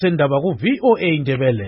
Sendaba ku VOA Indebele.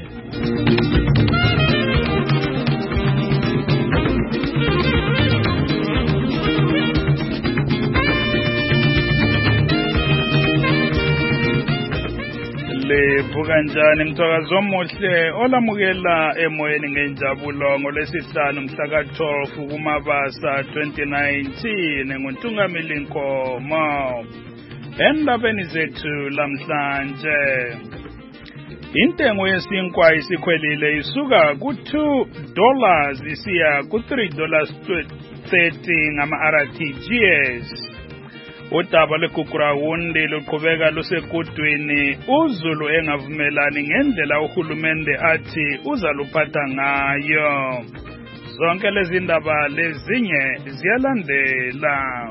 Kanjani mthakazo omuhle olamukela emoyeni ngenjabulo ngolesihlanu mhla ka-12 kuMabasa 2019 nguNtungamili Nkomo. Endabeni zethu lamhlanje, intengo yesinkwa isikhwelile isuka ku$2 isiya ku$3.30 ngama-RTGS. Udaba lweGugurawundi luqhubeka lusekudwini, uZulu engavumelani ngendlela uhulumende athi uzaluphatha ngayo. Zonke lezi ndaba lezinye ziyalandela.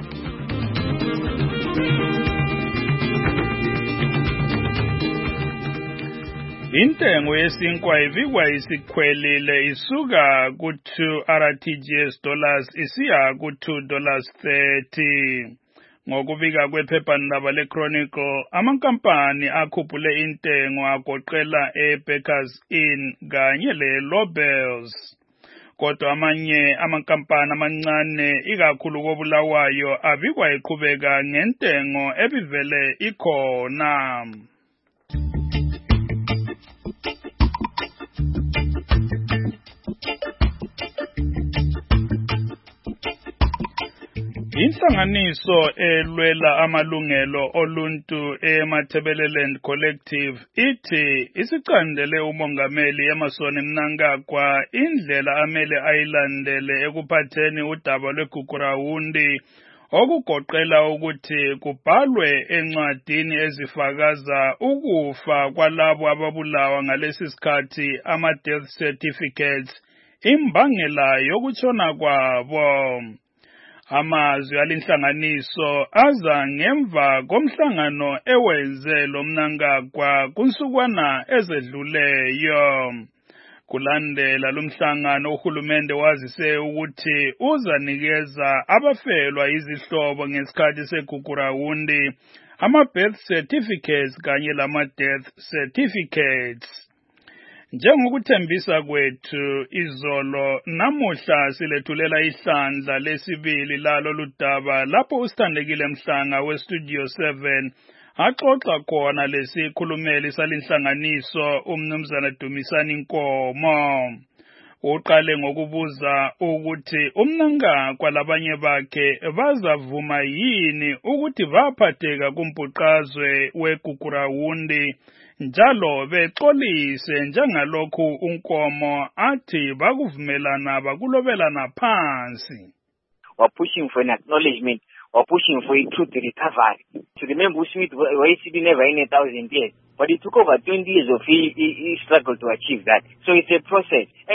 Intengo yesinkwa ibikwa isikhwelile isuka ku$2 dollars isiya ku$2.30. Ngokubika kwephephandaba leChronicle, amankampani akhuphule intengo agoqela eBakers Inn kanye leLobels. Kodwa amanye amankampani amancane ikakhulu koBulawayo abikwa eqhubeka ngentengo ebivele ikhona. Inhlanganiso elwela amalungelo oluntu eMatabeleland Collective ithi isicandele umongameli Emmerson Mnangagwa indlela amele ayilandele ekuphatheni udaba lweGugurawundi, okugoqela ukuthi kubhalwe encwadini ezifakaza ukufa kwalabo ababulawa ngalesi sikhathi ama-death certificates, imbangela yokutshona kwabo. Amazwi alinhlanganiso aza ngemva komhlangano ewenze lo Mnangagwa kunsukwana ezedluleyo. Kulandela lumhlangano, uhulumende wazise ukuthi uzanikeza abafelwa izihlobo ngesikhathi segugurawundi ama-birth certificates kanye lama-death certificates. Njengokuthembisa kwethu izolo, namuhla silethulela ihlandla lesibili lalo ludaba lapho usithandekile Mhlanga weStudio 7 axoxa khona lesikhulumeli salinhlanganiso umnumzana Dumisani Nkomo. Uqale ngokubuza ukuthi uMnangagwa labanye bakhe bazavuma yini ukuthi baphatheka kumbhuqazwe weGugurawundi njalo bexolise njengalokhu uNkomo athi bakuvumelana bakulobelana phansi. We're pushing for an acknowledgement, we're pushing for a truth recovery. To remember, YCB never in 1,000 years, but it took over 20 years of he struggle to achieve that. So it's a process. But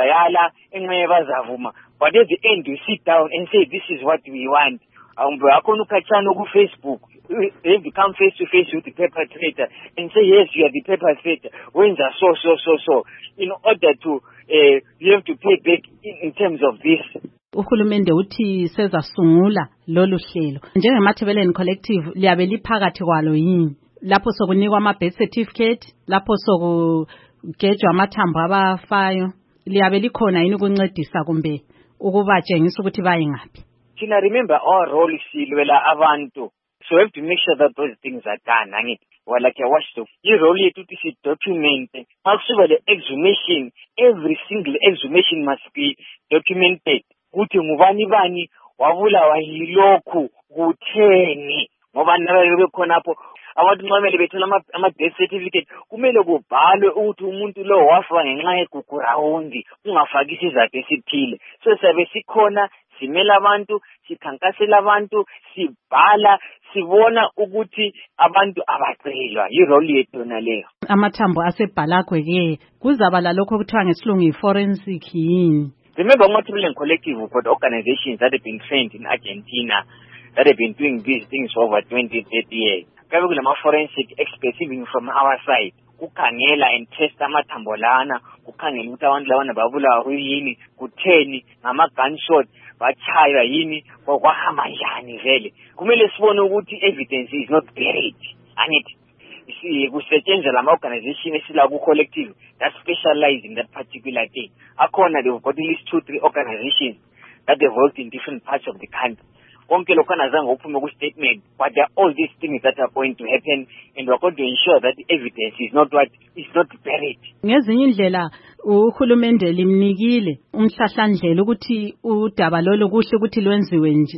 at the end, you sit down and say, this is what we want. Facebook, they become face to face with the perpetrator and say, yes, you are the perpetrator. When are so. In order to, you have to pay back in terms of this. Uhulumende uthi sezasungula lolu hlelo. NjengemaThebeleni Collective liyabe liphakathi kwalo yini? Lapho sokunikwa ama-birth certificate, lapho sokugejwa amathambo abafayo, liyabe likhona yini ukuncedisa kumbe ukubatshengisa ukuthi baye ngaphi? Tina, remember our role is silwela abantu. So we have to make sure that those things are done. Well, like I watched your role is to document. Also, the exhumation, every single exhumation must be documented. Kuti ngubani bani wabulawa yilokhu kutheni ngoba nabe khona lapho abantu nxamele bethola ama-death certificate kumele kubhalwe ukuthi umuntu lo wafa ngenxa yeGugurawundi, ungafaki isizathu esithile. So sabe sikhona simela abantu, sikhankasela abantu, sibhala, sibona ukuthi abantu abacelwa. Yirole yethu yona leyo. Amathambo asebhalagwe ke kuzaba lalokho kuthiwa ngesilungu yi-forensic yini? Remember, Matabeleland Collective, we've got organizations that have been trained in Argentina that have been doing these things for over 20-30 years. Forensic experts even from our side. Kukhangela and test amathambo lana, kukhangela ukuthi abantu labana babulawa yini, kutheni, ngama-gunshot, bachaywa yini, kwahamba njani vele. Kumele sibone ukuthi evidence is not buried. kusetshenzwa lama organization esila ku collective that specialize in that particular thing. Akhona they've got at least 2-3 organizations that they've worked in different parts of the country. Konke lokho anazange uphume ku statement, but there are all these things that are going to happen, and we're going to ensure that the evidence is not buried. Ngezinye indlela uhulumende limnikile umhlahlandlela ukuthi udaba lolu kuhle ukuthi lwenziwe nje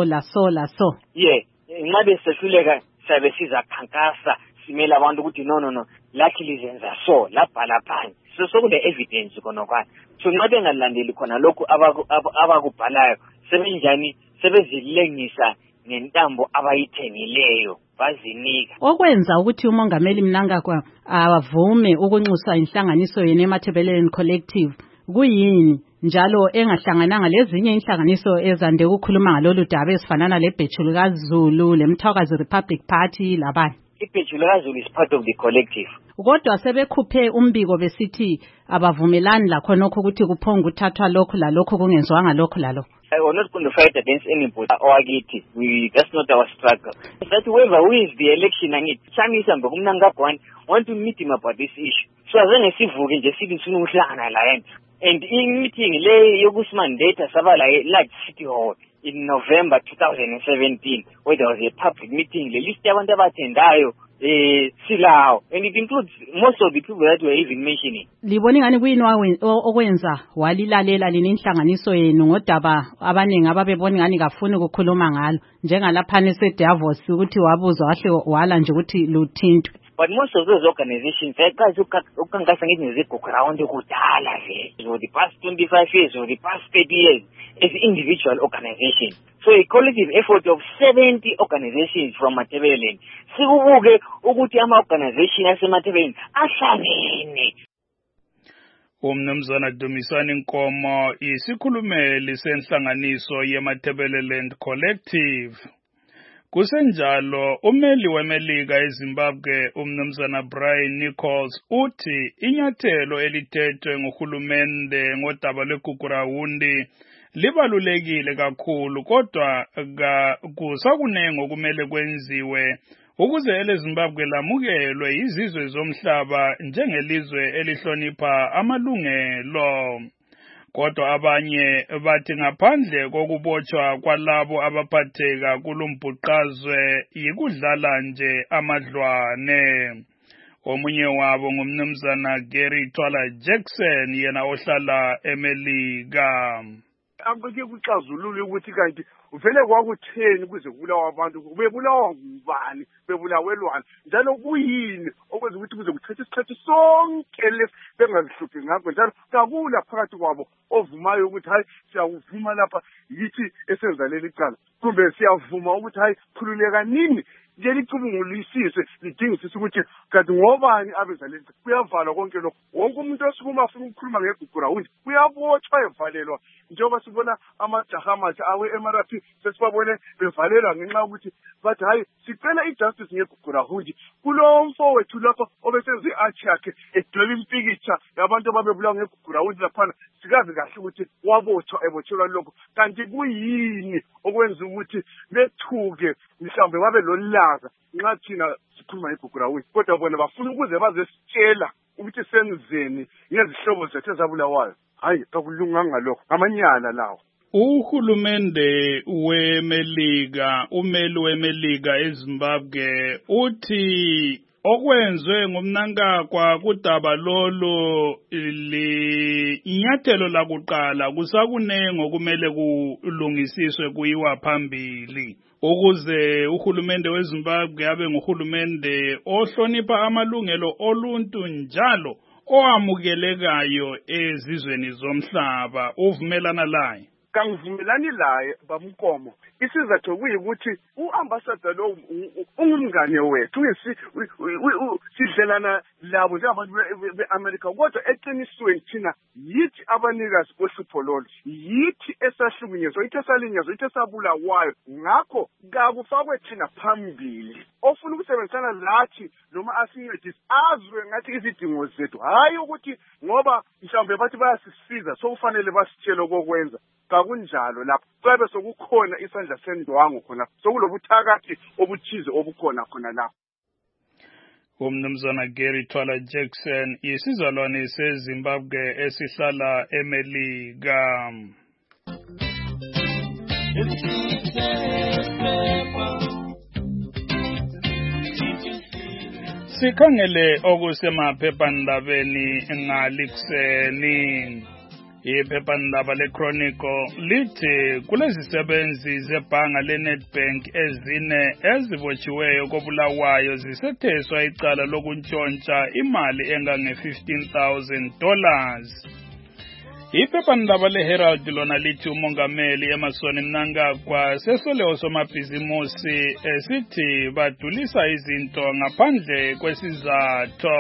so. Yeah, ngabe sehluleka sabe sizakhankasa simela abantu ukuthi no luckily zenza so labhala phansi so kune evidence khona kwani. So ngabe ngalandeli khona lokho abakubhalayo sebenjani sebezilengisa nentambo abayithengileyo bazinika. Okwenza ukuthi umongameli Mnangagwa avume ukunxusa inhlanganiso yene Matabeleland Collective kuyini njalo engahlangananga lezinye inhlanganiso ezande ukukhuluma ngalolu daba esifanana leBhejulu kaZulu, leMthwakazi Republic Party labanye? iBhejulu kaZulu is part of the collective. Kodwa sebekhuphe umbiko besithi abavumelani lakho nokho ukuthi kuphonga uthathwa lokho lalokho kungenzwanga lokho lalo. We're not going to fight against anybody or against it. That's not our struggle. That whoever wins the election and it Chamisa Mnangagwa want to meet him about this issue. So as long as sivuke nje sithi sifuna ukuhlangana la yena. And in meeting le yokusimandate sabala large city hall in November 2017 where there was a public meeting, the list yabantu abathendayo silawo, and it includes most of the people that were even mentioning. Liboni ngani kuyini okwenza walilalela linhlanganiso yenu ngodaba abaningi ababeboni ngani kafuni ukukhuluma ngalo njengalapha neseDavos ukuthi wabuzwa wahle wala nje ukuthi luthintwe? But most of those organizations, ukhankasa ngithi ngiziguground kudala nje, for the past 25 years or the past 30 years as individual organizations. So a collective effort of 70 organizations from Matabeleland. Sikubuke ukuthi ama-organization asematabeleland ahlangene. Umnumzana Dumisani Nkomo isikhulumeli senhlanganiso yeMatabeleland Collective. Kusenjalo umeli weMelika eZimbabwe umnumzana Brian Nichols uthi inyathelo elithethwe nguhulumende ngodaba lweGugurahundi libalulekile kakhulu kodwa kusakunengi okumele kwenziwe ukuze eleZimbabwe lamukelwe izizwe zomhlaba njengelizwe elihlonipha amalungelo. Kodwa abanye bathi ngaphandle kokubotshwa kwalabo abaphatheka kulumbhuqazwe yikudlala nje amadlwane. Omunye wabo ngumnumzana Gary Twala Jackson yena ohlala eMelika. Angeke kuxazulule ukuthi kanti uvele kwakutheni kuze kubulawa abantu bebulawa ngubani bebulawelwana njalo kuyini okwenza ukuthi kuze kuthethe isikhathi sonke lesi bengazihluphi ngakho njalo kakula phakathi kwabo ovumayo ukuthi hayi siyavuma lapha yithi esenza leli cala kumbe siyavuma ukuthi hayi khululeka nini nje licubungulisise lidingisise ukuthi kanti ngobani abenza lento kuyavalwa konke lokho wonke umuntu osukuma afuna ukukhuluma ngeGugurahundi kuyabotshwa evalelwa njengoba sibona amajaha amatsha awe-MRP sesibabone bevalelwa ngenxa yokuthi bathi hayi sicela ijustice ngeGugurahundi kulo mfowethu lapho obesenze i-arch yakhe edweba impikitsha yabantu ababebulawa ngeGugurahundi laphana sikazi kahle ukuthi ebotshelwa lokho kanti kuyini okwenza ukuthi bethuke mhlawumbe babe lolaza nxa thina sikhuluma ngeGugurahundi kodwa bona bafuna ukuze bazesitshela ukuthi senzeni ngezihlobo zethu ezabulawayo. Hayi kakulunganga lokho ngamanyala lawo. Uhulumende weMelika umeli weMelika eZimbabwe uthi okwenzwe ngumnankagwa kudaba lolo inyathelo lakuqala kusakunengi okumele kulungisiswe kuyiwa phambili ukuze uhulumende weZimbabwe abe nguhulumende ohlonipha amalungelo oluntu njalo oamukelekayo ezizweni zomhlaba. Uvumelana laye? Kangivumelani laye bamnkomo. Isizathu kuyikuthi uambassador lo ungumngane wethu sidlelana labo njengabantu beAmerica kodwa eqinisweni thina yithi abanikazi bohlupho lolu yithi esahlukunyezwa yithi esalinyezwa yithi esabulawayo ngakho kakufakwe thina phambili ofuna ukusebenzisana lathi noma asincedise azwe ngathi izidingo zethu hayi ukuthi ngoba mhlawumbe bathi bayasisiza sokufanele basitshele okokwenza. Kakunjalo lapho kwabe sokukhona isandla sendwangu khona sokulobuthakathi obuthize obukhona khona lapho. Umnumzana Gary Twala Jackson yisizalwane seZimbabwe esihlala eMelika. Sikhangele okusemaphephandabeni ngalikuseni. Iphephandaba leChronicle lithi kulezisebenzi zebhanga leNedbank ezine ezibotshiweyo koBulawayo zisetheswa icala lokuntshontsha imali engange$15,000. Iphephandaba leHerald lona lithi umongameli Emmerson Mnangagwa sesole osomabhizimusi esithi badulisa izinto ngaphandle kwesizathu.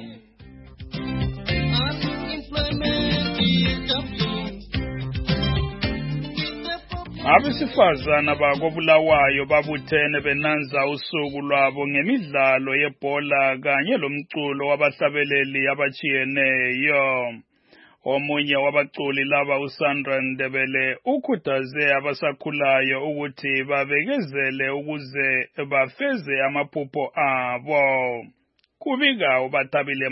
Abesifazana bakoBulawayo babuthene benanza usuku lwabo ngemidlalo yebhola kanye lomculo wabahlabeleli abachiyeneyo. Omunye wabaculi laba uSandra Ndebele ukhuthaze abasakhulayo ukuthi babekezele ukuze bafeze amaphupho abo. Kubika uBathabile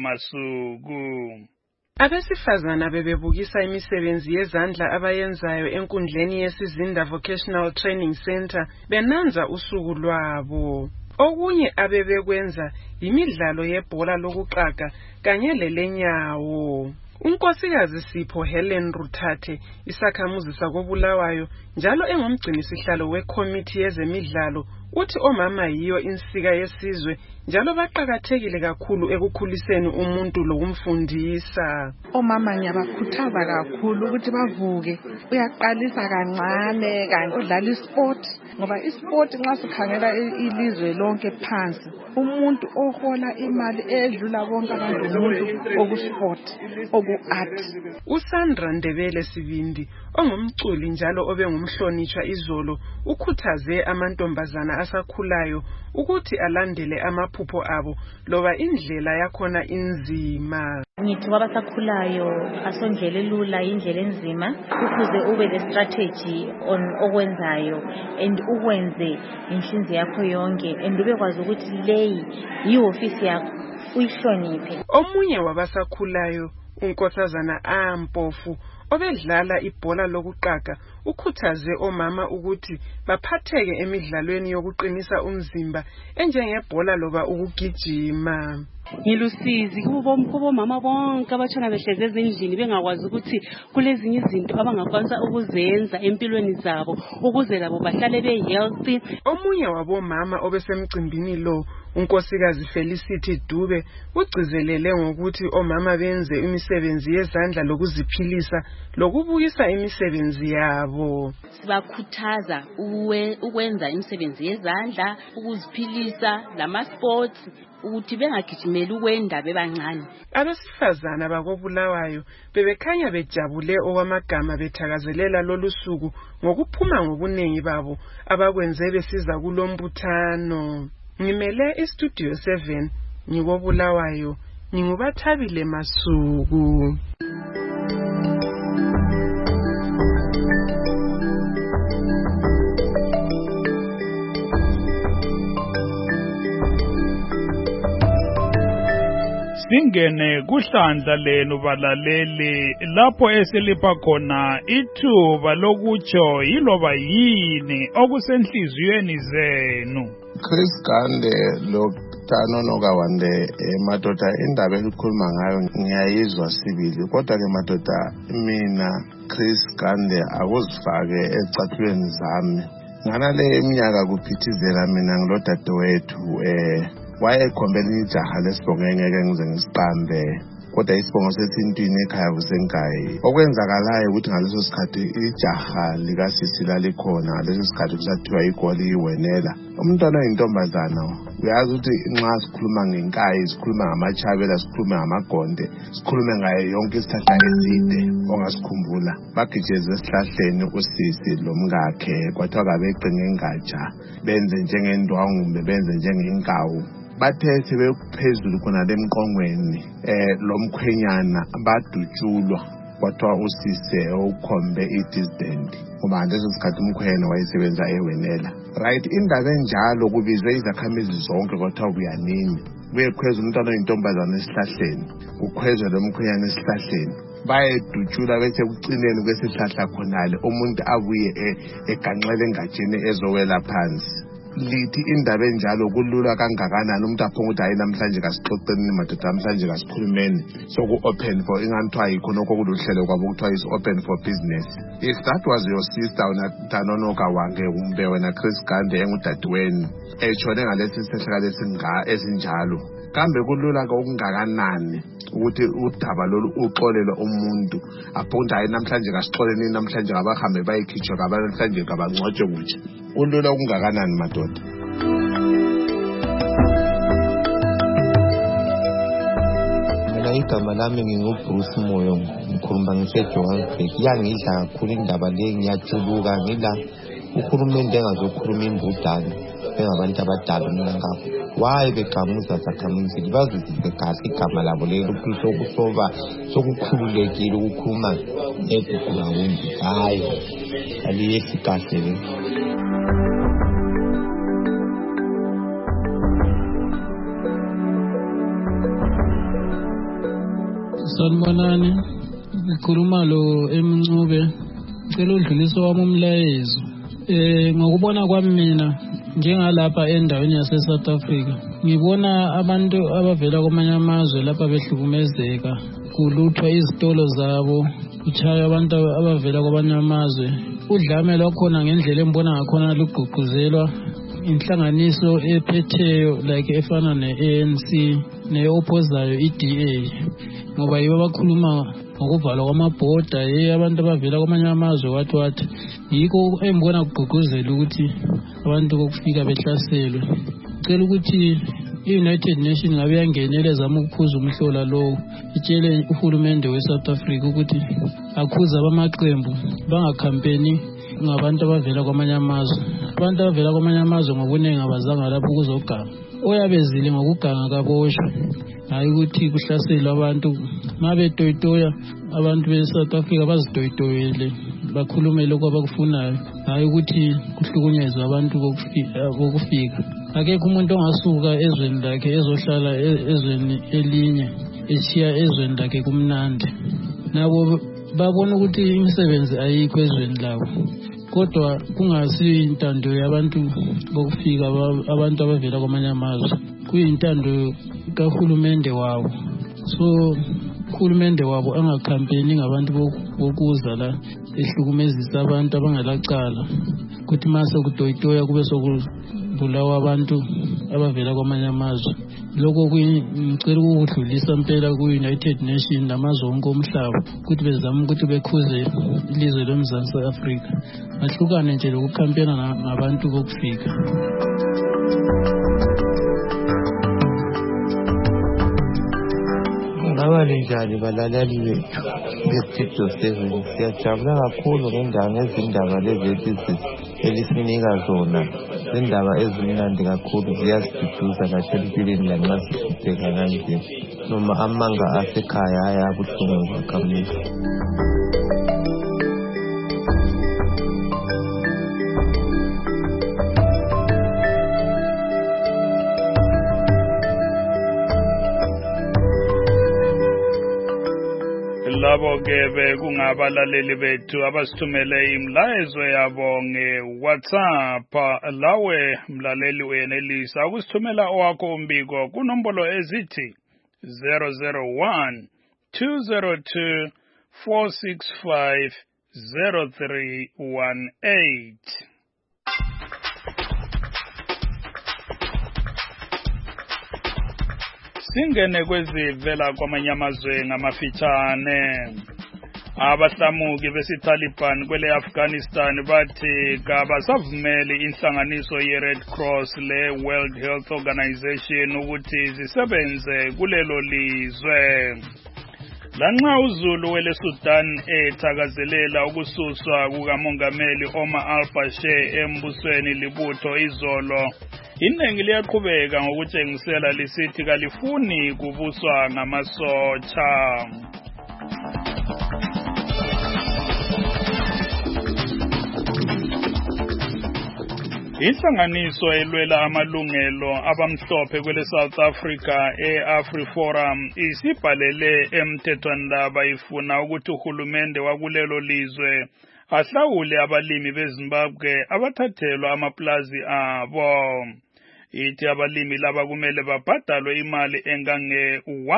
Masuku. Abesifazana bebebukisa imisebenzi yezandla abayenzayo enkundleni yesizinda Vocational Training Center benanza usuku lwabo. Okunye abebekwenza imidlalo yebhola lokuqaga kanye lelenyawo. Unkosikazi Sipho Helen Ruthathe isakhamuzi sakoBulawayo njalo engumgcinisihlalo wekomiti yezemidlalo uthi omama yiyo insika yesizwe njalo baqhakathekile kakhulu ekukhuliseni umuntu lokumfundisa. Omama ngiyabakhuthaza kakhulu ukuthi bavuke uyaqalisa kancane kanye udlala isport ngoba isport nxa sikhangela ilizwe lonke phansi umuntu ohola imali edlula bonke abantu umuntu okusport okuart. uSandra Ndebele Sibindi ongumculi njalo obengumhlonitshwa izolo ukhuthaze amantombazana asakhulayo ukuthi alandele amaphupho abo loba indlela yakhona inzima. Ngithi wabasakhulayo asondlela lula indlela enzima ukuze ube le strategy on okwenzayo and ukwenze inhlinziyo yakho yonke and ubekwazi ukuthi leyi yiofisi yakho uyihloniphe. Omunye wabasakhulayo unkosazana Ampofu obedlala ibhola lokuqaga ukhuthaze omama ukuthi baphatheke emidlalweni yokuqinisa umzimba enjengebhola loba ukugijima. Ngilusizi kubo mama bonke abatshona behleze ezindlini bengakwazi ukuthi kulezinye izinto abangakwanisa ukuzenza empilweni zabo ukuze labo bahlale be-healthy. Omunye wabomama obesemcimbini lo unkosikazi Felicity Dube ugcizelele ngokuthi omama benze imisebenzi yezandla lokuziphilisa lokubuyisa imisebenzi yabo. Sibakhuthaza ukwenza imisebenzi yezandla ukuziphilisa lama-sports ukuthi bengagijimeli ukwenda bebancane. Abesifazana bakoBulawayo bebekhanya bejabule okwamagama bethakazelela lolu suku ngokuphuma ngobunengi babo abakwenze besiza kulombuthano. Ngimele iStudio 7 ngikoBulawayo nginguBathabile Masuku. Singene kuhlandla lenu balaleli lapho eselipha khona ithuba lokutsho yiloba yini okusenhliziyweni zenu. Chris Gande loTano Nogawande madoda indaba elikhuluma ngayo ngiyayizwa sibili kodwa ke madoda mina Chris Gande akuzifake ezicathulweni zami. Nganale iminyaka kuphithizela mina ngilodadewethu wayekhombela ijaha lesibongo engeke ngize ngisiqambe kodwa isibongo sesintwini ekhaya kusenkayi. Okwenzakalayo ukuthi ngaleso sikhathi ijaha likasisi lalikhona ngaleso sikhathi kusathiwa igoli iwenela. Umntwana oyintombazana uyazi ukuthi nxa sikhuluma ngenkayi sikhuluma ngamachabela sikhuluma ngamagonde sikhulume ngayo yonke isihlahla eside ongasikhumbula. Bagijeze esihlahleni usisi lomkakhe kwathiwa kabeqinge ngatsha benze njengendwangumbe benze njengenkawu. Bathe sebephezulu khona lemqongweni lomkhwenyana badutshulwa kwathiwa usise ukhombe idistant ngoba ngaleso sikhathi umkhwena wayesebenza ewenela. Right, indaba enjalo kubizwe izakhamizi zonke kwathiwa buyanini kuyekhweza umntwana oyintombazana esihlahleni kukhwezwe lo mkhwenyana esihlahleni bayedutshula bese kucineni kwesihlahla khonale umuntu abuye eganxele engatsheni ezowela phansi lithi indaba enjalo kulula kangakanani umuntu aphonga ukuthi hayi namhlanje kasixoxeni madoda namhlanje kasikhulumeni soku-open for inganthiwa yikho nokho kuluhlelo kwabo kuthiwa is open for business. If that was your sister uNanonoka Wange kumbe wena Chris Gande engudadewenu etshone ngalesi sehlakalo esinjalo kambe kulula okungakanani ukuthi udaba lolu uxolele umuntu aphonda hayi namhlanje kasixoleni namhlanje abahambe bayikhitshwa namhlanje kabangcotshwe kutsha kulula okungakanani madoda. Mina igama lami nginguBruce Moyo ngikhuluma ngiseJohannesburg yangidla kakhulu indaba le ngiyajuluka ngila uhulumende engazokhuluma imbudane bengabantu abadala mina ngabo waye begamuza zakhamuzi bazizwe kahle igama labo lelo sokusoba sokukhululekile ukukhuluma ekugula wembi hayi aliyesikahle le. Sanibonani ngikhuluma lo Emncube ngicela udlulisa wami umlayezo ngokubona kwami mina njengalapha endaweni yase South Africa ngibona abantu abavela kwamanye amazwe lapha behlukumezeka kuluthwa izitolo zabo kuchaya abantu abavela kwamanye amazwe udlame lwakhona ngendlela embona ngakhona lugqugquzelwa inhlanganiso ephetheyo like efana ne-ANC ne-opposayo i-DA ngoba yibo abakhuluma ngokuvalwa kwamabhoda abantu abavela kwamanye amazwe wathi yikho embona kugqugquzela ukuthi abantu bokufika behlaselwe. Ngicela ukuthi i-United Nations ngabe yangenele zama ukuphuza umhlola lowo itshele uhulumende we-South Africa ukuthi akhuza abamaqembu bangakhampeni ngabantu abavela kwamanye amazwe. Abantu abavela kwamanye amazwe ngobuningi abazanga lapho ukuzoganga oyabezile ngokuganga kaboshwe hayi ukuthi kuhlaselwe abantu mabetoyitoya abantu be-South Africa bazitoyitoyele bakhulume lokho abakufunayo hayi ukuthi kuhlukunyezwe abantu bokufika. Akekho umuntu ongasuka ezweni lakhe ezohlala ezweni elinye eshiya ezweni lakhe kumnandi nabo babona ukuthi imisebenzi ayikho ezweni labo kodwa kungasi intando yabantu bokufika abantu abavela kwamanye amazwe kuyintando kahulumende wabo. So uhulumende wabo angakhampeni ngabantu bokuza la ehlukumezisa abantu abangalacala ukuthi mase kutoyitoya kube sokubulawa abantu abavela kwamanye amazwe. Lokho ngicela ukudlulisa impela ku-United Nations namazwe onke omhlaba ukuthi bezame ukuthi bekhuze ilizwe loMzansi Afrika bahlukane nje lokukhampena ngabantu bokufika. Abalinjani balaleli bethu beStudio 7 siyajabula kakhulu ngezindaba lezi elisinika zona izindaba ezimnandi kakhulu ziyasiduduza kahle empilweni lanxa sihlupheka kanje noma amanga asekhaya ayabuhlungu zakhamuzi. Labo ke bekungabalaleli bethu abasithumele imlayezo yabo nge-WhatsApp. Lawe mlaleli uyenelisa ukusithumela owakho umbiko kunombolo ezithi 001 202 465 0318. Singene kwezivela kwamanye amazwe ngamafitshane. Abahlamuki besiTaliban kwele Afghanistan bathi kabasavumeli inhlanganiso ye-Red Cross le-World Health Organization ukuthi zisebenze kulelo lizwe. Lanxa uZulu wele Sudan ethakazelela ukususwa kukamongameli Omar al-Bashir embusweni libutho izolo, iningi liyaqhubeka ngokutshengisela lisithi kalifuni kubuswa ngamasotsha. Inhlanganiso elwela amalungelo abamhlophe kwele South Africa e-AfriForum isibhalele emthethwandaba ifuna ukuthi uhulumende wakulelo lizwe ahlawule abalimi beZimbabwe abathathelwa amaplazi abo. Ithi abalimi laba kumele babhadalwe imali engange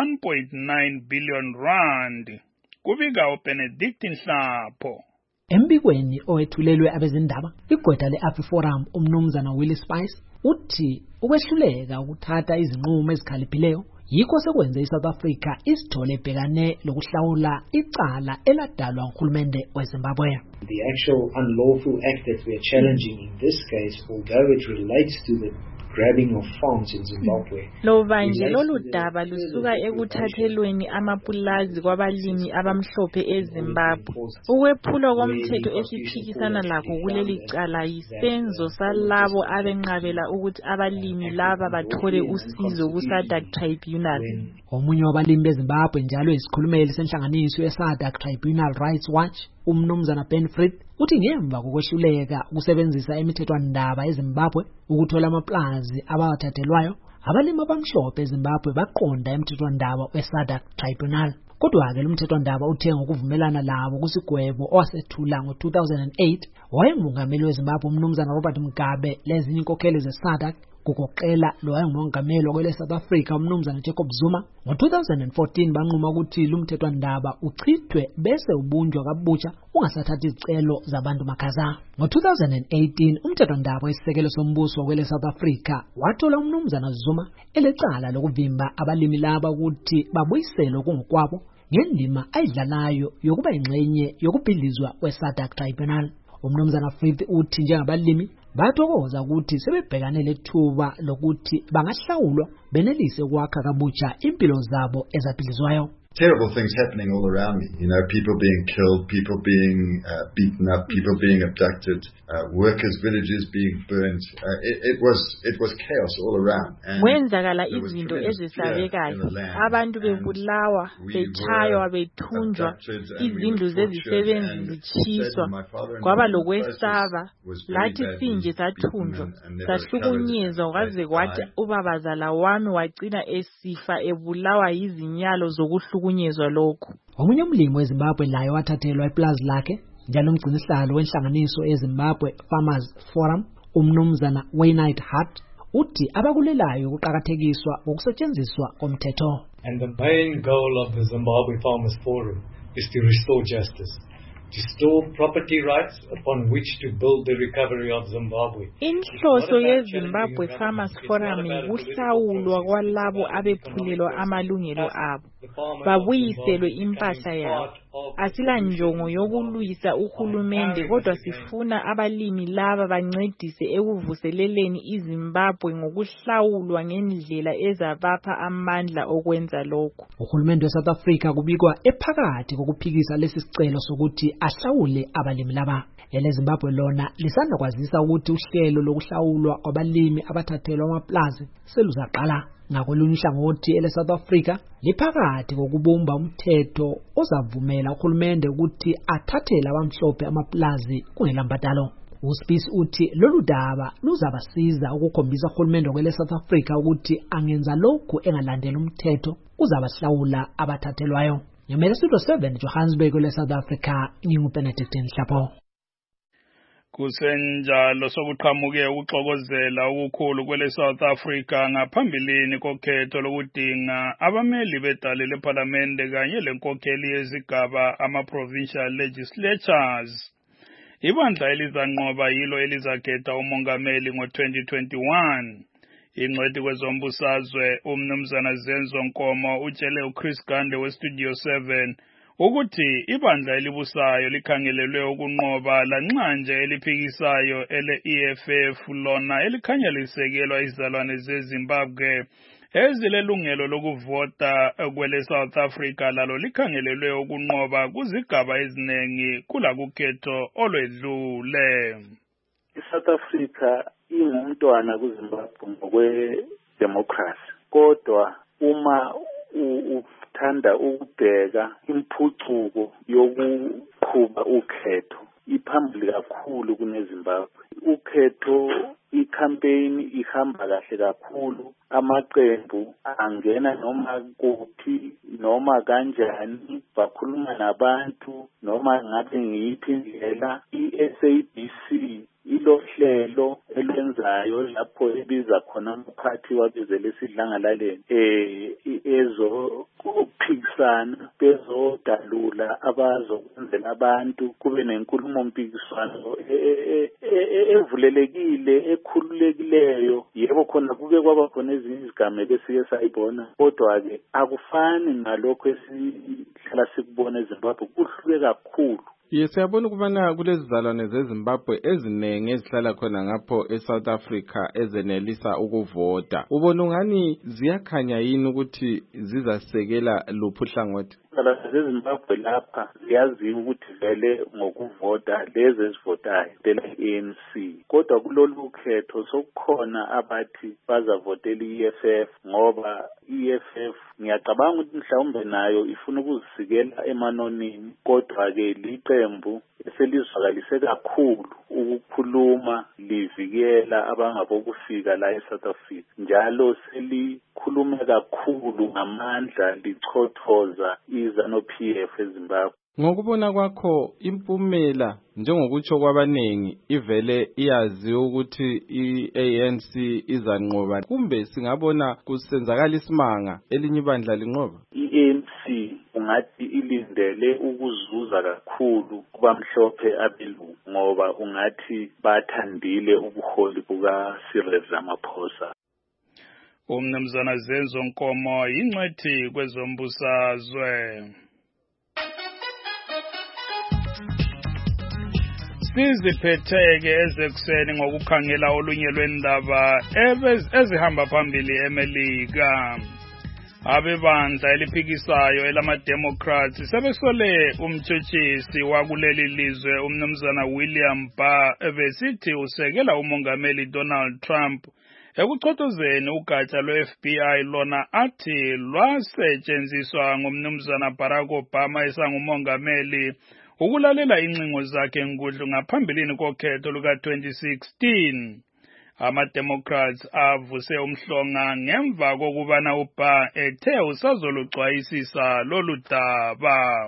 1.9 billion rand. Kubika uBenedict Nhlapho. Embikweni owethulelwe abezindaba, igqwetha le-AfriForum umnumzana Willie Spice uthi ukwehluleka ukuthatha izinqumo ezikhaliphileyo yikho sekwenze iSouth Africa isithole ebhekane lokuhlawula icala eladalwa nguhulumende weZimbabwe. The actual unlawful act that we are challenging in this case, although it relates to the grabbing of farms in Zimbabwe. Lo banje lolu daba lusuka ekuthathelweni amapulazi kwabalimi abamhlophe eZimbabwe. Ukwephulwa komthetho esiphikisana lakho kuleli cala yisenzo salabo abenqabela ukuthi abalimi laba bathole usizo ku-SADC Tribunal. Omunye wabalimi beZimbabwe njalo isikhulumeli senhlanganiso ye-SADC Tribunal Rights Watch, umnumzana Benfred, uthi ngemva kokwehluleka ukusebenzisa imithethwandaba eZimbabwe ukuthola amaplazi abawathathelwayo, abalimi abamhlophe eZimbabwe baqonda imithethwandaba we-SADC Tribunal. Kodwa-ke lo mthethwandaba uthe ngokuvumelana labo kusigwebo owasethula ngo-2008 wayengumongameli weZimbabwe umnumzana Robert Mugabe lezinye inkokheli ze-SADC kugoqela lo wayengumongameli wakwele South Africa umnumzana Jacob Zuma. Ngo-2014 banquma ukuthi lo mthethwandaba uchithwe bese ubunjwa kabutsha ungasathathi izicelo zabantu makhaza. Ngo-2018 umthethwandaba wesisekelo sombuso wakwele South Africa wathola umnumzana Zuma elecala lokuvimba abalimi laba ukuthi babuyisele okungokwabo ngendima ayidlalayo yokuba ingxenye yokubhidlizwa kwe-SADC Tribunal. Umnumzana Frith uthi njengabalimi bathokoza ukuthi sebebhekane lethuba lokuthi bangahlawulwa benelise ukwakha kabutsha impilo zabo ezabhidlizwayo. Terrible things happening all around me. You know, people being killed, people being beaten up, people being abducted, workers' villages being burnt. It was chaos all around. Kwenzakala izinto ezisabekayo, abantu bebulawa, bechaywa, bethunjwa, izindlu zezisebenzi zichiswa, kwaba lokwesaba, lathi sinje sathunjwa, sahlukunyezwa kwaze kwathi ubabazala wami wagcina esifa ebulawa yizinyalo zokuhlukunyezwa lokho. Omunye umlimi weZimbabwe laye wathathelwa iplazi lakhe njalo umgcinisihlalo wenhlanganiso eZimbabwe Farmers Forum umnumzana Waynight Hart uthi abakulelayo ukuqhakathekiswa ngokusetshenziswa komthetho. And the main goal of the Zimbabwe Farmers Forum is to restore justice, to restore property rights upon which to build the recovery of Zimbabwe. Inhloso yeZimbabwe Farmers Forum ukuhlawulwa kwalabo abephulelwa amalungelo abo, babuyiselwe impahla yabo. Asila njongo yokulwisa uhulumende kodwa sifuna abalimi laba bancedise ekuvuseleleni iZimbabwe ngokuhlawulwa ngendlela ezabapha amandla okwenza lokho. Uhulumende weSouth Africa kubikwa ephakathi kokuphikisa lesi sicelo sokuthi ahlawule abalimi laba. EleZimbabwe lona lisanda kwazisa ukuthi uhlelo lokuhlawulwa kwabalimi abathathelwa amaplazi seluzaqala. Ngakolunye uhlangothi eleSouth Africa liphakathi kokubumba umthetho ozavumela uhulumende ukuthi athathele abamhlophe amaplazi kungelambadalo. uSpice uthi lolu daba luzabasiza ukukhombisa uhulumende kweleSouth Africa ukuthi angenza lokhu engalandela umthetho uzabahlawula abathathelwayo. Ngimele Studio 7 Johannesburg kweSouth Africa, nginguBenedict Nhlapho. Kusenjalo sokuqhamuke ukuxokozela ukukhulu kwele South Africa ngaphambilini kokhetho lokudinga abameli bedale leParliament kanye lenkokheli yezigaba ama-provincial legislatures. Ibandla elizanqoba yilo elizakhetha umongameli ngo-2021. Ingcweti kwezombusazwe umnumzana Zenzo Nkomo utshele uChris Gande weStudio 7 ukuthi ibandla elibusayo likhangelelwe ukunqoba lanxa nje eliphikisayo ele-EFF lona elikhanya lisekelwa izizalwane zeZimbabwe ezilelungelo lokuvota kwele South Africa lalo likhangelelwe ukunqoba kuzigaba eziningi kulakukhetho olwedlule. iSouth Africa ingumntwana kuZimbabwe ngokwe-democracy, kodwa uma uthanda ukubheka imphucuko yokuqhuba ukhetho iphambili kakhulu kuneZimbabwe. ukhetho i-campaign ihamba kahle kakhulu, amaqembu angena noma kuphi noma kanjani, bakhuluma nabantu noma ngabe ngiyiphi indlela. I-SABC ilohlelo elwenzayo lapho ebiza khona umphathi wabizele esidlangalaleni ezokuphikisana, bezodalula abazokwenzela abantu, kube nenkulumo mpikiswano evulelekile, ekhululekileyo. Yebo khona kuke kwaba khona ezinye izigame besike sayibona, kodwa-ke akufani nalokho esihlala sikubona eZimbabwe, kuhluke kakhulu. Siyabona ukubana kulezi zalwane zeZimbabwe eziningi ezihlala khona ngapho eSouth Africa ezenelisa ukuvota. Ubona ungani ziyakhanya yini ukuthi zizasekela luphi uhlangothi? Izalwane zeZimbabwe lapha ziyaziwa ukuthi vele ngokuvota lezi ezivotayo i-ANC, kodwa kulolu khetho sokukhona abathi bazavotela i-EFF ngoba i-EFF ngiyacabanga ukuthi mhlawumbe nayo ifuna ukuzisikela emanonini, kodwa-ke liqembu eselizwakalise kakhulu ukukhuluma livikela abangabokufika la eSouth Africa, njalo selikhulume kakhulu ngamandla lichothoza iZANU-PF eZimbabwe. Ngokubona kwakho impumela njengokutsho kwabaningi ivele iyazi ukuthi i-ANC izanqoba, kumbe singabona kusenzakala isimanga elinye ibandla linqoba? I-ANC ungathi ilindele ukuzuza kakhulu kubamhlophe abelungu ngoba ungathi bathandile ubuholi buka Cyril Ramaphosa. Umnumzana Zenzo Nkomo yingcwethi kwezombusazwe. Siziphetheke ezekuseni ngokukhangela olunye lwendaba ezihamba phambili eMelika. Abebandla eliphikisayo elama-Democrats sebesole umtshutshisi wakuleli lizwe umnumzana William Barr ebesithi usekela umongameli Donald Trump ekuchothozeni ugatsha lwe-FBI lona athi lwasetshenziswa ngumnumzana Barack Obama esangumongameli ukulalela incingo zakhe enkudlu ngaphambilini kokhetho luka-2016. Ama-Democrats avuse umhlonga ngemva kokubana uBarr ethe usazolucwayisisa lolu daba.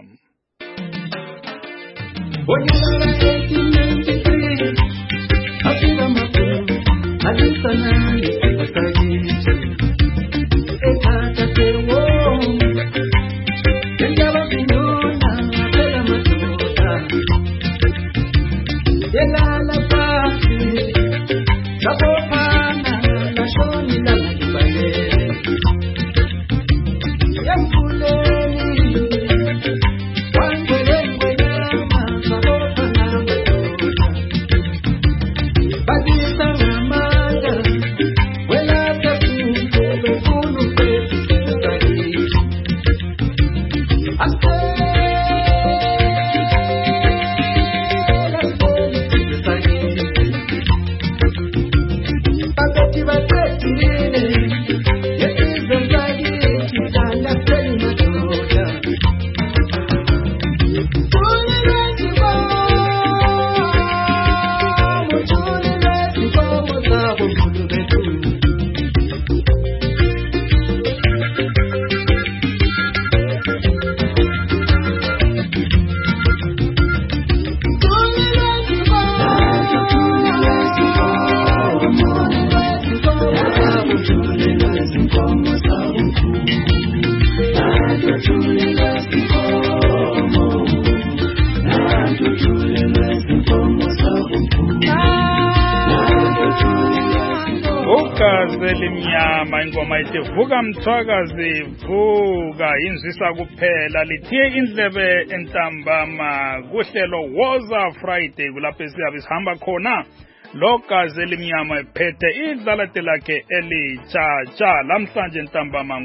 Elimnyama ingoma ithi vuka mthwakazi vuka inzwisa kuphela lithiye indlebe entambama kuhlelo Woza Friday kulapho siyabe sihamba khona logazi elimnyama ephethe idlalate lakhe elitsha lamhlanje entambama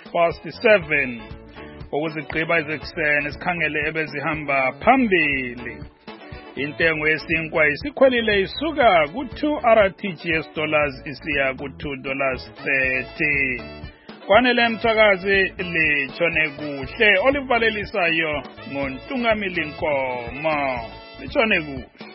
ngo-7 ukuzigqiba ezekuseni sikhangele ebezihamba phambili. Intengo yesinkwa isikhwelile isuka ku-2 RTGS dollars isiya ku$2.30. Kwanele mthakazi litshone kuhle olivalelisayo ngoNtungamili Nkomo. Litshone kuhle.